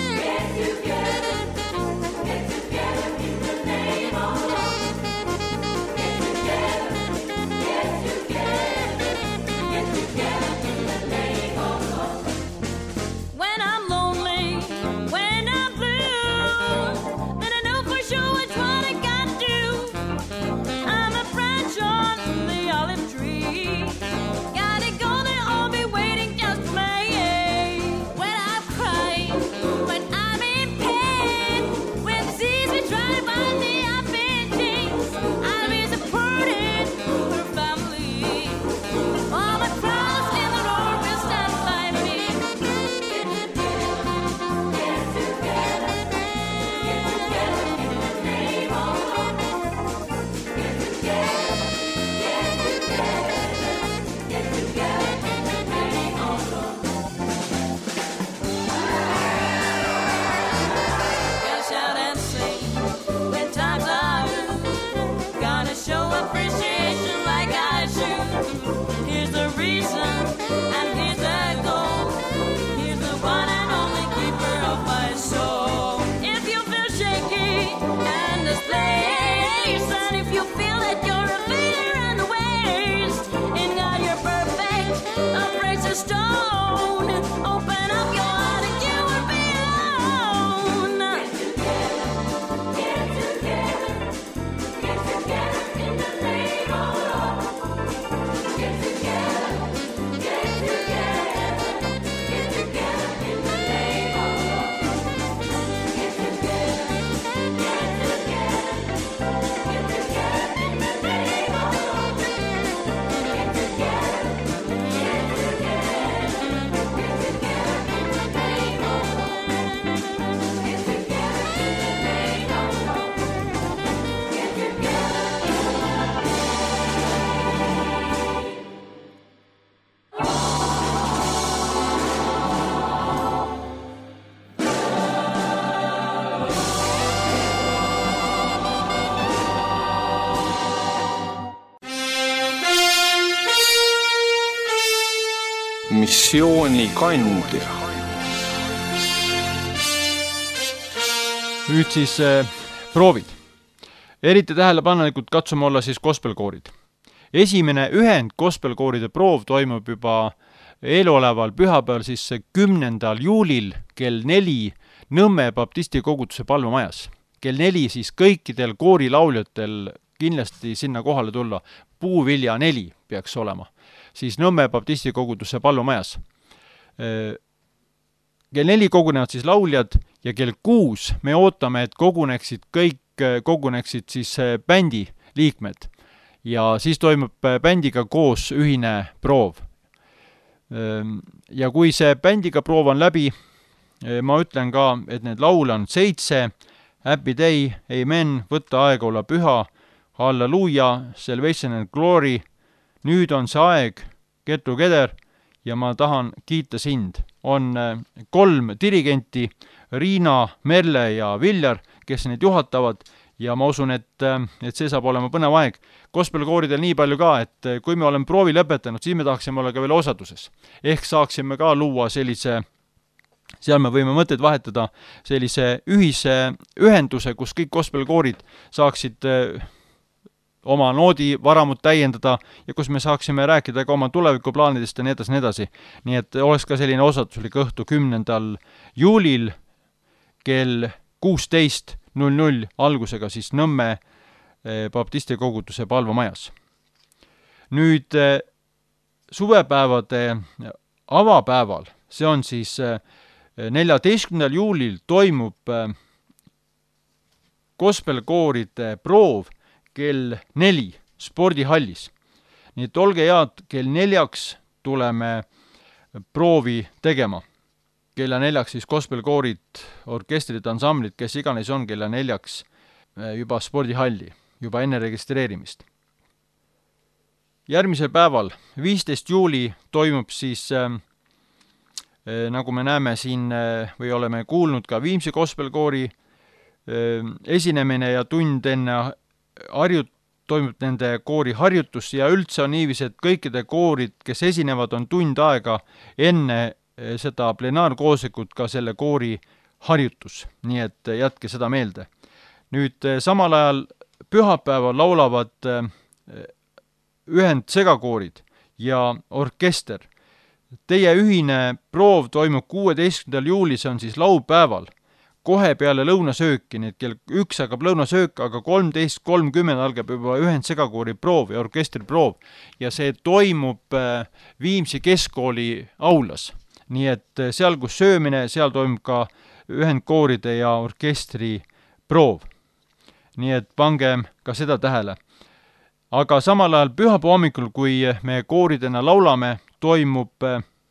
in the name of the Lord. Get together in the name of the Lord. When I'm lonely, when I'm a precious stone. Open up your heart and you will be alone. Get together in the name of love. Get together in the name of love. Get Missioonikandja. Nüüd siis proovid. Eriti tähelepanelikult katsume olla siis gospelkoorid. Esimene ühend gospelkooride proov toimub juba eeloleval pühapäeval siis 10. juulil kell 4 Nõmme baptisti koguduse palvemajas. Kell 4 siis kõikidel koorilauljatel kindlasti sinna kohale tulla. Puuvilja 4 peaks olema. Siis Nõmme baptisti koguduse palvemajas. Kell 4 kogunevad siis lauljad ja kell 6 me ootame, et koguneksid siis bändi liikmed. Ja siis toimub bändiga koos ühine proov. Ja kui see bändiga proov on läbi, ma ütlen ka, et need laule on 7, Happy Day, Amen, Võtta aega olla püha, Halleluuja, Salvation and Glory, Nüüd on see aeg, Get Together ja ma tahan kiita sind. On 3 dirigenti, Riina, Merle ja Viljar, kes neid juhatavad ja ma usun, et see saab olema põnev aeg. Gospelkooridel nii palju ka, et kui me oleme proovi lõpetanud, siis me tahaksime olla ka veel osaduses. Ehk saaksime ka luua sellise, seal me võime mõtteid vahetada, sellise ühise ühenduse, kus kõik gospelkoorid saaksid oma noodi varamut täiendada ja kus me saaksime rääkida ka oma tulevikuplaanidest ja nii edasi. Nii et oleks ka selline osatuslik õhtu 10. juulil kell 16:00 algusega siis Nõmme baptisti koguduse palvemajas. Nüüd suvepäevade avapäeval, see on siis 14. juulil toimub gospelkooride proov kell 4 spordihallis. Nii et olge head, kell 4 tuleme proovi tegema. Kella 4 siis gospelkoorid, orkestrid, ansamblid, kes iganes on kella 4 juba spordihalli, juba enne registreerimist. Järgmisel päeval, 15. juuli, toimub siis, nagu me näeme siin või oleme kuulnud ka Viimsi gospelkoori esinemine ja tund enne toimub nende koori harjutus ja üldse on niivis, et kõikide koorid, kes esinevad, on tund aega enne seda plenaarkoosolekut ka selle koori harjutus, nii et jätke seda meelde. Nüüd samal ajal pühapäeval laulavad ühendsegakoorid ja orkester. Teie ühine proov toimub 16. juuli, see on siis laupäeval, kohe peale lõunasööki, nii et kell 1 hakkab lõunasöök, aga 13:30 algab juba ühendsegakoori proov ja orkestri proov ja see toimub Viimsi keskkooli aulas. Nii et seal, kus söömine, seal toimub ka ühendkooride ja orkestri proov. Nii et pange ka seda tähele. Aga samal ajal pühapäeva hommikul, kui me kooridena laulame, toimub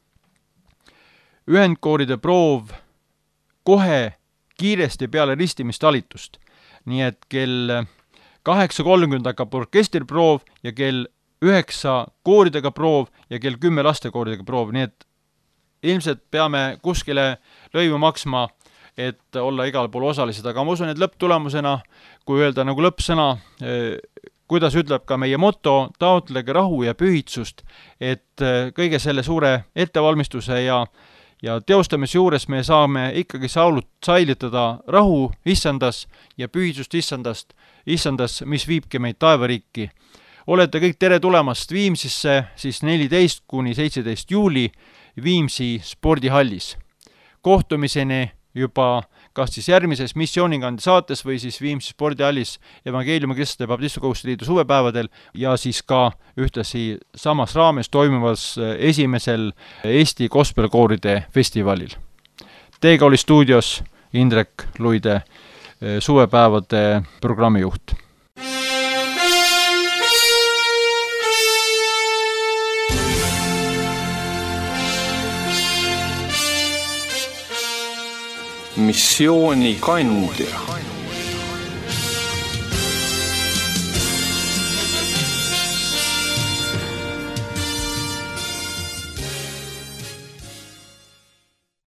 ühendkooride proov kohe kiiresti peale ristimistalitust. Nii et kell 8:30 hakkab orkestriproov ja kell 9 kooridega proov ja kell 10 lastekooridega proov. Nii et ilmselt peame kuskile lõivu maksma, et olla igal pool osalised. Aga ma usun, et lõpptulemusena, kui öelda nagu lõppsõna, kuidas ütleb ka meie moto, taotlege rahu ja pühitsust, et kõige selle suure ettevalmistuse ja teostamise juures me saame ikkagi säilitada rahu issandas ja pühitsust issandas, mis viibki meid taevariiki. olete kõik tere tulemast Viimsisse siis 14 kuni 17 juuli Viimsi spordihallis. Kohtumiseni juba kas siis järgmises Missioonikandi saates või siis Viimsi spordihallis Evangeeliumi Kristlase Baptistide Koguduste Liidu suvepäevadel ja siis ka ühtlasi samas raames toimuvas esimesel Eesti gospelkooride festivalil. Teiega oli stuudios Indrek Luide, suvepäevade programmijuht. Missioonikandja.